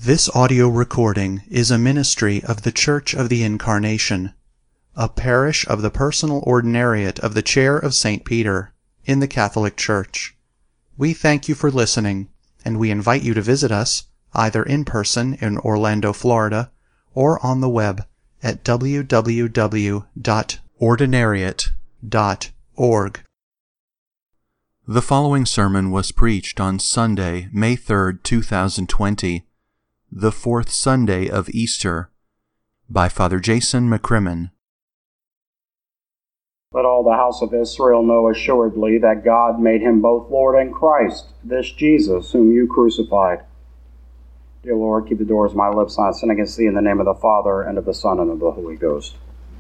This audio recording is a ministry of the Church of the Incarnation, a parish of the personal ordinariate of the Chair of St. Peter, in the Catholic Church. We thank you for listening, and we invite you to visit us, either in person in Orlando, Florida, or on the web at www.ordinariate.org. The following sermon was preached on Sunday, May 3rd, 2020, the fourth Sunday of Easter, by Father Jason McCrimmon. Let all the house of Israel know assuredly that God made him both Lord and Christ, this Jesus whom you crucified. Dear Lord, keep the doors of my lips, not sin against thee, in the name of the Father, and of the Son, and of the Holy Ghost.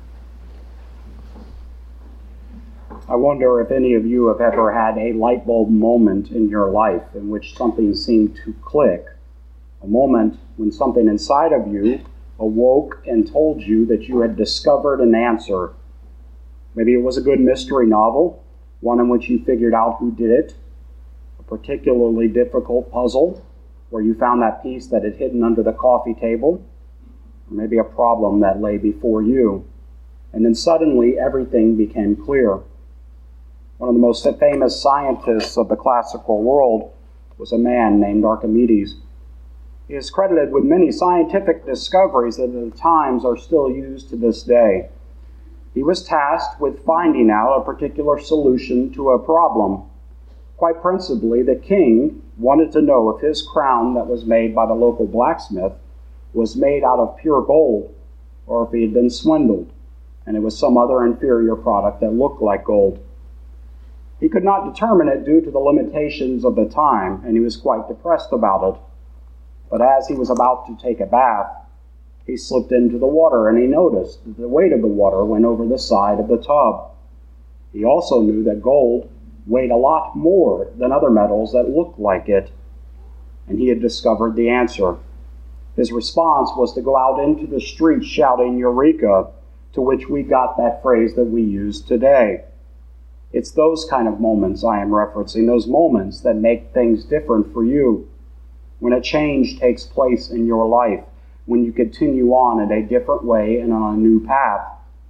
I wonder if any of you have ever had a light bulb moment in your life in which something seemed to click. A moment when something inside of you awoke and told you that you had discovered an answer. Maybe it was a good mystery novel, one in which you figured out who did it, a particularly difficult puzzle where you found that piece that had hidden under the coffee table, or maybe a problem that lay before you. And then suddenly everything became clear. One of the most famous scientists of the classical world was a man named Archimedes. He is credited with many scientific discoveries that at times are still used to this day. He was tasked with finding out a particular solution to a problem. Quite principally, the king wanted to know if his crown that was made by the local blacksmith was made out of pure gold, or if he had been swindled, and it was some other inferior product that looked like gold. He could not determine it due to the limitations of the time, and he was quite depressed about it. But as he was about to take a bath, he slipped into the water, and he noticed that the weight of the water went over the side of the tub. He also knew that gold weighed a lot more than other metals that looked like it, and he had discovered the answer. His response was to go out into the street shouting "Eureka," to which we got that phrase that we use today. It's those kind of moments I am referencing, those moments that make things different for you. When a change takes place in your life, when you continue on in a different way and on a new path.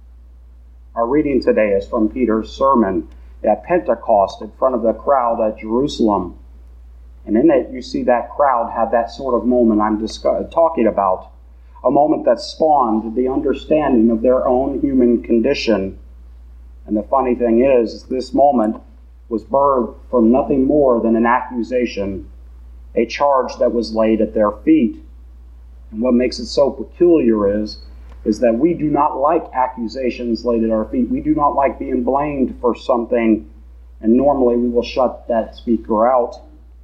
Our reading today is from Peter's sermon at Pentecost in front of the crowd at Jerusalem. And in it, you see that crowd have that sort of moment I'm talking about, a moment that spawned the understanding of their own human condition. And the funny thing is, this moment was birthed from nothing more than an accusation, a charge that was laid at their feet. And what makes it so peculiar is that we do not like accusations laid at our feet. We do not like being blamed for something, and normally we will shut that speaker out.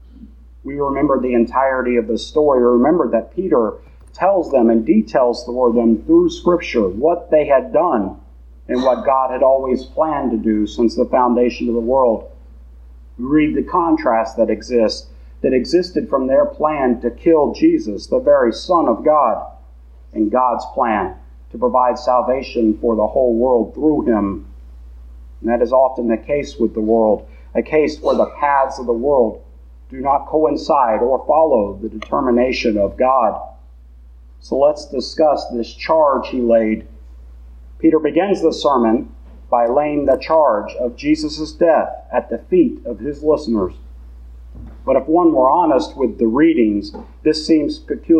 We remember the entirety of the story. Remember that Peter tells them and details for them through Scripture what they had done and what God had always planned to do since the foundation of the world. We read the contrast that existed from their plan to kill Jesus, the very Son of God, and God's plan to provide salvation for the whole world through him. And that is often the case with the world, a case where the paths of the world do not coincide or follow the determination of God. So let's discuss this charge he laid. Peter begins the sermon by laying the charge of Jesus' death at the feet of his listeners. But if one were honest with the readings, this seems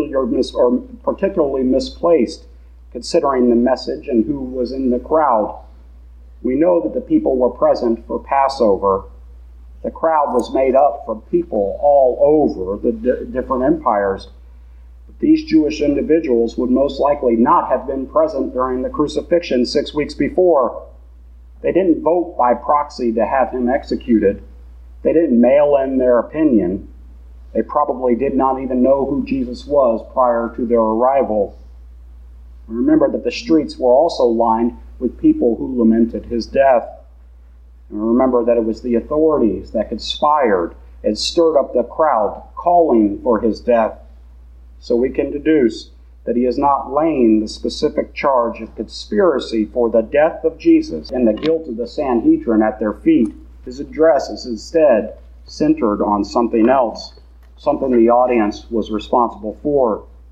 particularly misplaced, considering the message and who was in the crowd. We know that the people were present for Passover. The crowd was made up from people all over the different empires. But these Jewish individuals would most likely not have been present during the crucifixion 6 weeks before. They didn't vote by proxy to have him executed. They didn't mail in their opinion. They probably did not even know who Jesus was prior to their arrival. Remember that the streets were also lined with people who lamented his death. And remember that it was the authorities that conspired and stirred up the crowd, calling for his death. So we can deduce that he is not laying the specific charge of conspiracy for the death of Jesus and the guilt of the Sanhedrin at their feet. His address is instead centered on something else, something the audience was responsible for.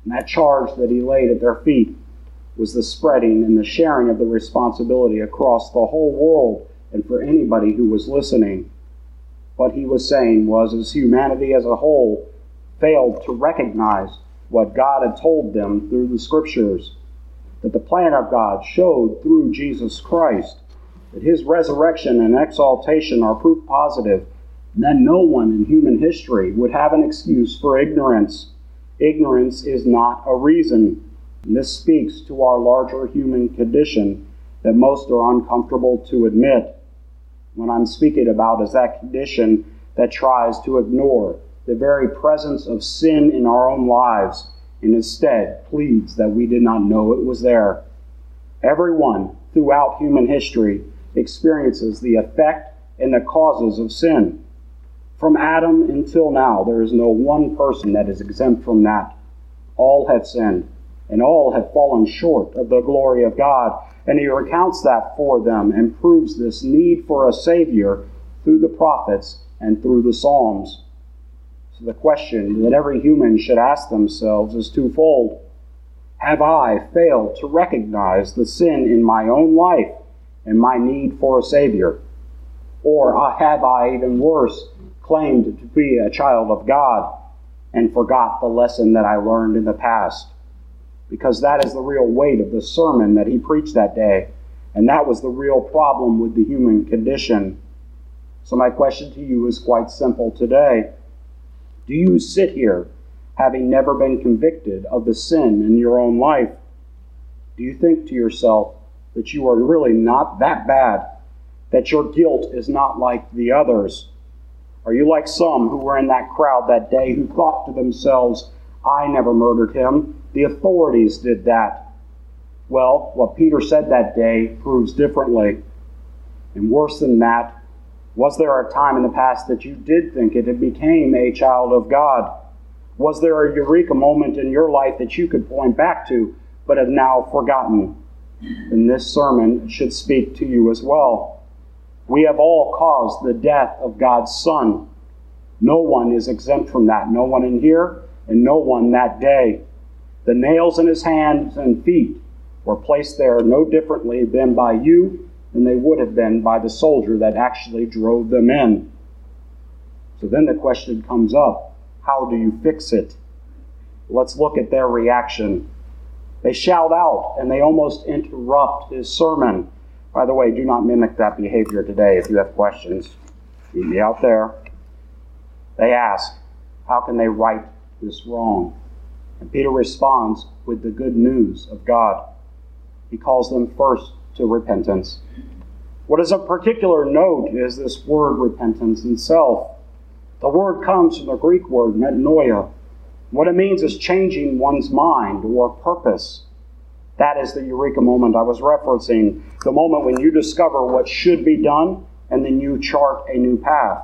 And that charge that he laid at their feet was the spreading and the sharing of the responsibility across the whole world and for anybody who was listening. What he was saying was, as humanity as a whole failed to recognize what God had told them through the Scriptures, that the plan of God showed through Jesus Christ, that his resurrection and exaltation are proof positive, and that no one in human history would have an excuse for ignorance. Ignorance is not a reason. And this speaks to our larger human condition that most are uncomfortable to admit. What I'm speaking about is that condition that tries to ignore the very presence of sin in our own lives and instead pleads that we did not know it was there. Everyone throughout human history experiences the effect and the causes of sin. From Adam until now, there is no one person that is exempt from that. All have sinned, and all have fallen short of the glory of God. And he recounts that for them and proves this need for a Savior through the prophets and through the Psalms. So the question that every human should ask themselves is twofold. Have I failed to recognize the sin in my own life and my need for a Savior? Or have I, even worse, claimed to be a child of God and forgot the lesson that I learned in the past? Because that is the real weight of the sermon that he preached that day. And that was the real problem with the human condition. So my question to you is quite simple today. Do you sit here having never been convicted of the sin in your own life? Do you think to yourself that you are really not that bad, that your guilt is not like the others? Are you like some who were in that crowd that day who thought to themselves, I never murdered him, the authorities did that? Well, what Peter said that day proves differently. And worse than that, was there a time in the past that you did think it and became a child of God? Was there a eureka moment in your life that you could point back to, but have now forgotten? And this sermon should speak to you as well. We have all caused the death of God's Son. No one is exempt from that. No one in here, and no one that day. The nails in his hands and feet were placed there no differently than by you than they would have been by the soldier that actually drove them in. So then the question comes up, how do you fix it? Let's look at their reaction. They shout out and they almost interrupt his sermon. By the way, do not mimic that behavior today if you have questions. Meet me out there. They ask, how can they right this wrong? And Peter responds with the good news of God. He calls them first to repentance. What is of particular note is this word repentance itself. The word comes from the Greek word metanoia. What it means is changing one's mind or purpose. That is the eureka moment I was referencing, the moment when you discover what should be done and then you chart a new path.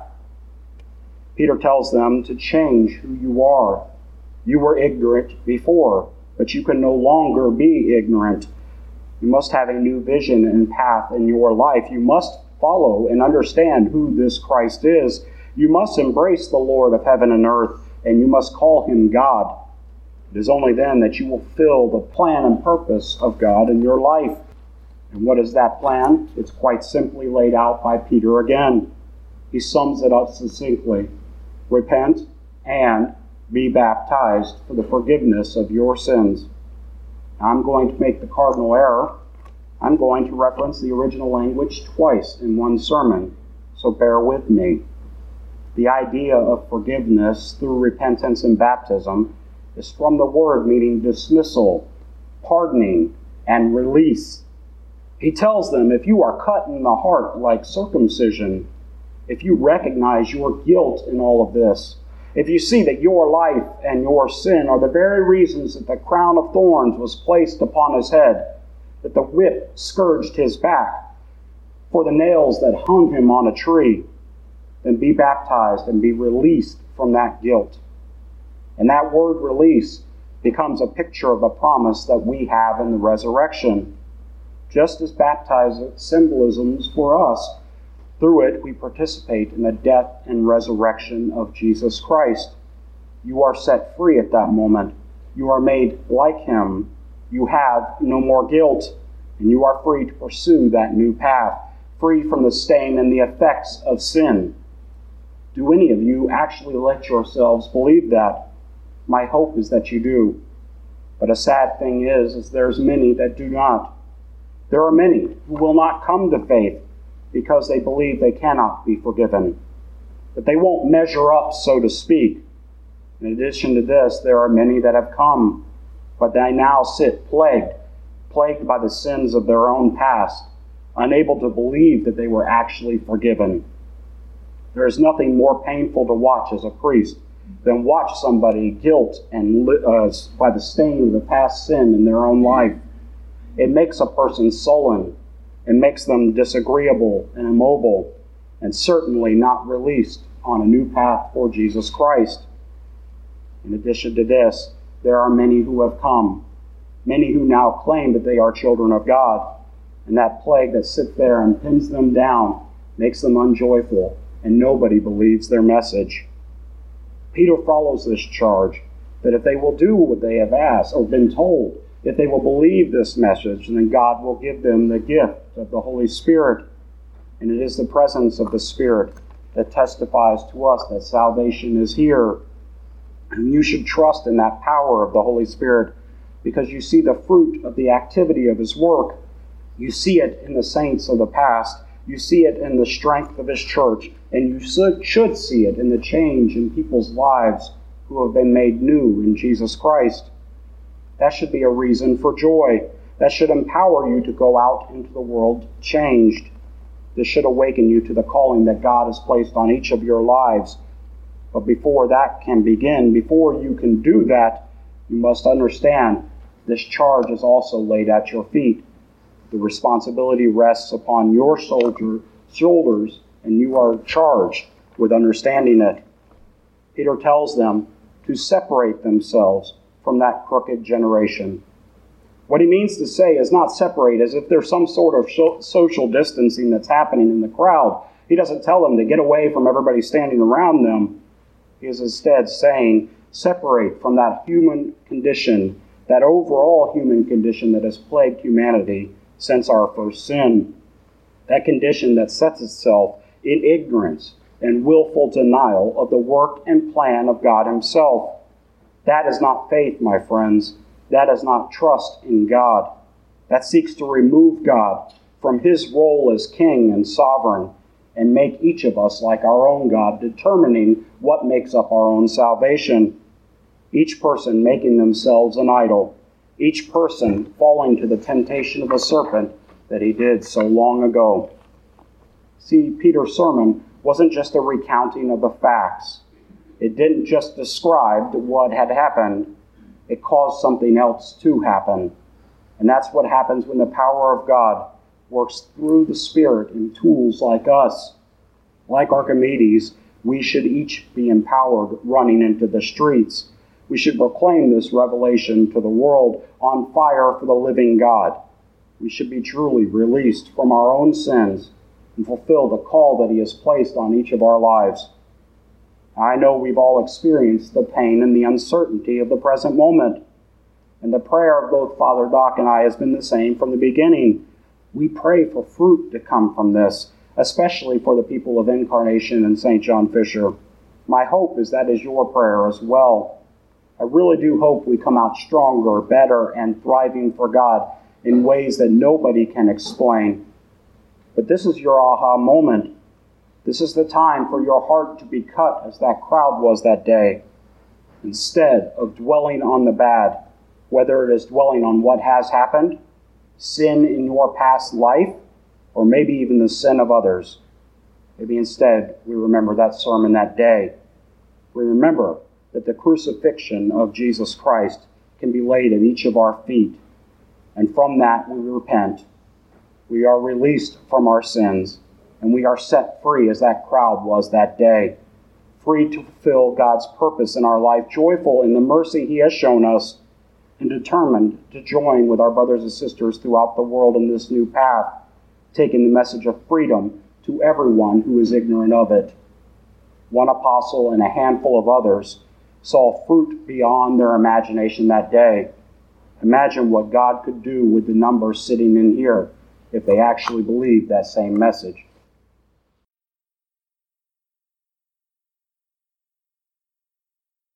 Peter tells them to change who you are. You were ignorant before, but you can no longer be ignorant. You must have a new vision and path in your life. You must follow and understand who this Christ is. You must embrace the Lord of heaven and earth, and you must call him God. It is only then that you will fill the plan and purpose of God in your life. And what is that plan? It's quite simply laid out by Peter again. He sums it up succinctly. Repent and be baptized for the forgiveness of your sins. I'm going to make the cardinal error. I'm going to reference the original language twice in one sermon, so bear with me. The idea of forgiveness through repentance and baptism is from the word meaning dismissal, pardoning, and release. He tells them, if you are cut in the heart like circumcision, if you recognize your guilt in all of this, if you see that your life and your sin are the very reasons that the crown of thorns was placed upon his head, that the whip scourged his back, for the nails that hung him on a tree, then be baptized and be released from that guilt. And that word release becomes a picture of the promise that we have in the resurrection. Just as baptism symbolisms for us, through it we participate in the death and resurrection of Jesus Christ. You are set free at that moment. you are made like him. You have no more guilt, and you are free to pursue that new path, free from the stain and the effects of sin. Do any of you actually let yourselves believe that? My hope is that you do. But a sad thing is there's many that do not. There are many who will not come to faith because they believe they cannot be forgiven. But they won't measure up, so to speak. In addition to this, there are many that have come, but they now sit plagued by the sins of their own past, unable to believe that they were actually forgiven. There is nothing more painful to watch as a priest than watch somebody guilt and by the stain of the past sin in their own life. It makes a person sullen. It makes them disagreeable and immobile, and certainly not released on a new path for Jesus Christ. In addition to this, there are many who have come, many who now claim that they are children of God, and that plague that sits there and pins them down makes them unjoyful, and nobody believes their message. Peter follows this charge that if they will do what they have asked or been told, if they will believe this message, then God will give them the gift of the Holy Spirit. And it is the presence of the Spirit that testifies to us that salvation is here. And you should trust in that power of the Holy Spirit because you see the fruit of the activity of his work. You see it in the saints of the past. You see it in the strength of his church. And you should see it in the change in people's lives who have been made new in Jesus Christ. That should be a reason for joy. That should empower you to go out into the world changed. This should awaken you to the calling that God has placed on each of your lives. But before that can begin, before you can do that, you must understand this charge is also laid at your feet. The responsibility rests upon your shoulders, and you are charged with understanding it. Peter tells them to separate themselves from that crooked generation. What he means to say is not separate as if there's some sort of social distancing that's happening in the crowd. He doesn't tell them to get away from everybody standing around them. He is instead saying, separate from that human condition, that overall human condition that has plagued humanity since our first sin. That condition that sets itself in ignorance and willful denial of the work and plan of God himself. That is not faith, my friends. That is not trust in God. That seeks to remove God from his role as king and sovereign and make each of us like our own God, determining what makes up our own salvation. Each person making themselves an idol. Each person falling to the temptation of the serpent that he did so long ago. See, Peter's sermon wasn't just a recounting of the facts. It didn't just describe what had happened. It caused something else to happen. And that's what happens when the power of God works through the Spirit in tools like us. Like Archimedes, we should each be empowered running into the streets. We should proclaim this revelation to the world on fire for the living God. We should be truly released from our own sins and fulfill the call that he has placed on each of our lives. I know we've all experienced the pain and the uncertainty of the present moment. And the prayer of both Father Doc and I has been the same from the beginning. We pray for fruit to come from this, especially for the people of Incarnation and St. John Fisher. My hope is that is your prayer as well. I really do hope we come out stronger, better, and thriving for God in ways that nobody can explain. But this is your aha moment. This is the time for your heart to be cut as that crowd was that day. Instead of dwelling on the bad, whether it is dwelling on what has happened, sin in your past life, or maybe even the sin of others. Maybe instead we remember that sermon that day. We remember that the crucifixion of Jesus Christ can be laid at each of our feet. And from that we repent. We are released from our sins. And we are set free as that crowd was that day. Free to fulfill God's purpose in our life, joyful in the mercy he has shown us, and determined to join with our brothers and sisters throughout the world in this new path, taking the message of freedom to everyone who is ignorant of it. One apostle and a handful of others saw fruit beyond their imagination that day. Imagine what God could do with the numbers sitting in here if they actually believed that same message.